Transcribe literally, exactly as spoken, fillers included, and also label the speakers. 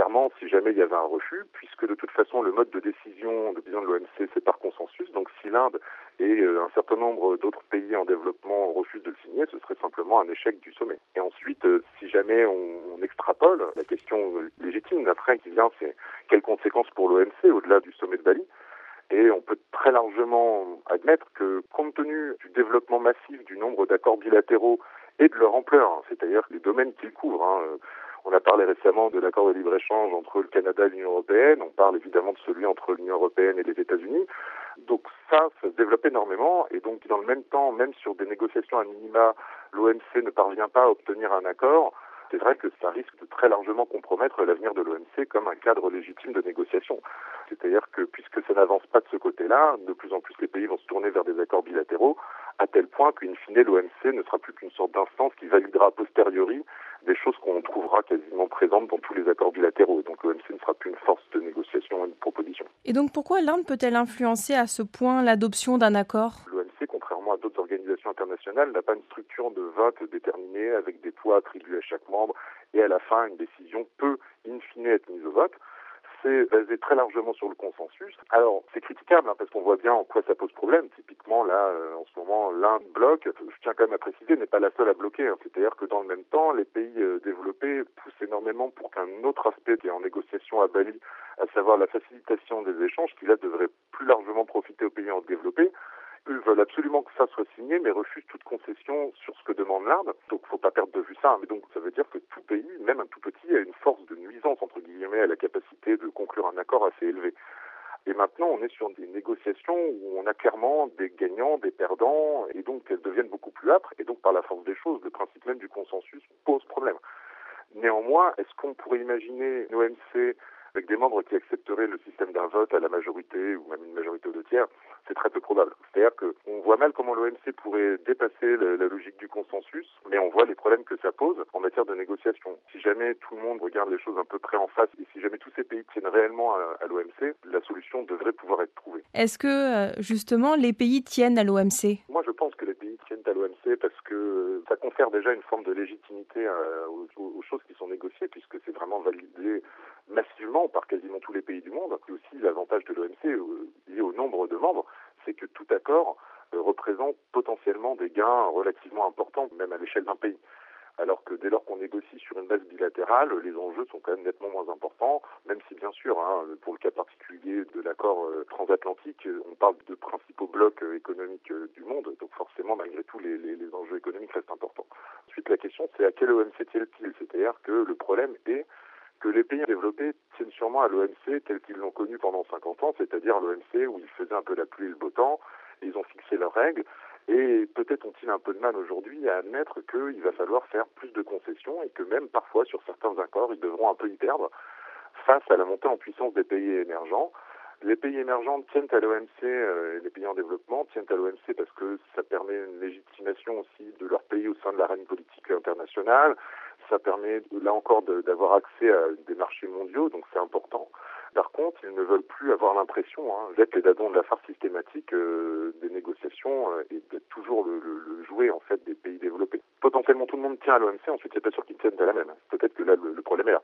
Speaker 1: clairement si jamais il y avait un refus, puisque de toute façon le mode de décision de de l'O M C c'est par consensus, donc si l'Inde et euh, un certain nombre d'autres pays en développement refusent de le signer, ce serait simplement un échec du sommet. Et ensuite, euh, si jamais on, on extrapole, la question légitime d'après qui vient, c'est quelles conséquences pour l'O M C au-delà du sommet de Bali. Et on peut très largement admettre que, compte tenu du développement massif du nombre d'accords bilatéraux et de leur ampleur, hein, c'est-à-dire les domaines qu'ils couvrent, hein, on a parlé récemment de l'accord de libre-échange entre le Canada et l'Union européenne, on parle évidemment de celui entre l'Union européenne et les États-Unis. Donc ça, ça se développe énormément, et donc dans le même temps, même sur des négociations à minima, l'O M C ne parvient pas à obtenir un accord. C'est vrai que ça risque de très largement compromettre l'avenir de l'O M C comme un cadre légitime de négociation. C'est-à-dire que puisque ça n'avance pas de ce côté-là, de plus en plus les pays vont se tourner vers des accords bilatéraux, à tel point qu'in fine, l'O M C ne sera plus qu'une sorte d'instance qui validera a posteriori des choses qu'on trouvera quasiment présentes dans tous les accords bilatéraux. Et donc l'O M C ne sera plus une force de négociation et de proposition.
Speaker 2: Et donc pourquoi l'Inde peut-elle influencer à ce point l'adoption d'un accord ?
Speaker 1: L'O M C, contrairement à d'autres organisations internationales, n'a pas une structure de vote déterminée avec des poids attribués à chaque membre et à la fin, une décision peut in fine être mise au vote. C'est basé très largement sur le consensus. Alors, c'est critiquable hein, parce qu'on voit bien en quoi ça pose problème. Typiquement, là, euh, en ce moment, l'Inde bloque. Je tiens quand même à préciser, n'est pas la seule à bloquer. Hein. C'est-à-dire que dans le même temps, les pays euh, développés poussent énormément pour qu'un autre aspect qui est en négociation à Bali, à savoir la facilitation des échanges, qui là devrait plus largement profiter aux pays en développés. Eux veulent absolument que ça soit signé, mais refusent toute concession sur ce que demande l'Inde. Donc, faut pas perdre de vue ça. Mais donc, ça veut dire que tout pays, même un tout petit, a une force de nuisance, entre guillemets, à la capacité de conclure un accord assez élevé. Et maintenant, on est sur des négociations où on a clairement des gagnants, des perdants, et donc elles deviennent beaucoup plus âpres. Et donc, par la force des choses, le principe même du consensus pose problème. Néanmoins, est-ce qu'on pourrait imaginer une O M C avec des membres qui accepteraient le système d'un vote à la majorité ou même une majorité aux deux tiers? C'est très peu probable. C'est-à-dire qu'on voit mal comment l'O M C pourrait dépasser la, la logique du consensus, mais on voit les problèmes que ça pose en matière de négociation. Si jamais tout le monde regarde les choses un peu près en face et si jamais tous ces pays tiennent réellement à, à l'O M C, la solution devrait pouvoir être trouvée.
Speaker 2: Est-ce que, justement, les pays tiennent à l'O M C ?
Speaker 1: Moi, je pense que les pays tiennent à l'O M C parce que ça confère déjà une forme de légitimité euh, aux, aux choses qui sont négociées, puisque c'est vraiment validé massivement par quasiment tous les pays du monde. Et aussi, l'avantage de l'O M C, euh, lié au nombre de membres, c'est que tout accord euh, représente potentiellement des gains relativement importants, même à l'échelle d'un pays. Alors que dès lors qu'on négocie sur une base bilatérale, les enjeux sont quand même nettement moins importants, même si bien sûr, hein, pour le cas particulier de l'accord euh, transatlantique, on parle de principaux blocs euh, économiques euh, du monde, donc forcément, malgré tout, les, les, les enjeux économiques restent importants. Ensuite, la question, c'est à quel O M C tiennent-ils ? C'est-à-dire que le problème est que les pays développés tiennent sûrement à l'O M C tel qu'ils l'ont connu pendant cinquante ans, c'est-à-dire l'O M C où ils faisaient un peu la pluie et le beau temps, ils ont fixé leurs règles, et peut-être ont-ils un peu de mal aujourd'hui à admettre qu'il va falloir faire plus de concessions et que même parfois sur certains accords, ils devront un peu y perdre face à la montée en puissance des pays émergents. Les pays émergents tiennent à l'O M C, euh, les pays en développement tiennent à l'O M C parce que ça permet une légitimation aussi de leur pays au sein de l'arène politique internationale. Ça permet, là encore, de, d'avoir accès à des marchés mondiaux, donc c'est important. Par contre, ils ne veulent plus avoir l'impression hein, d'être les dadons de la farce systématique euh, des négociations euh, et d'être toujours le, le, le jouet en fait des pays développés. Potentiellement, tout le monde tient à l'O M C, ensuite c'est pas sûr qu'ils tiennent à la même. Peut-être que là, le, le problème est là.